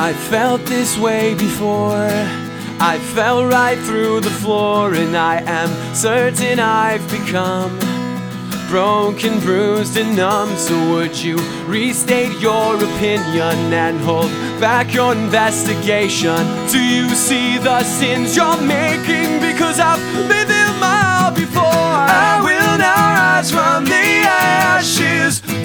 I felt this way before. I fell right through the floor, and I am certain I've become broken, bruised, and numb. So would you restate your opinion and hold back your investigation? Do you see the sins you're making? Because I've been there before.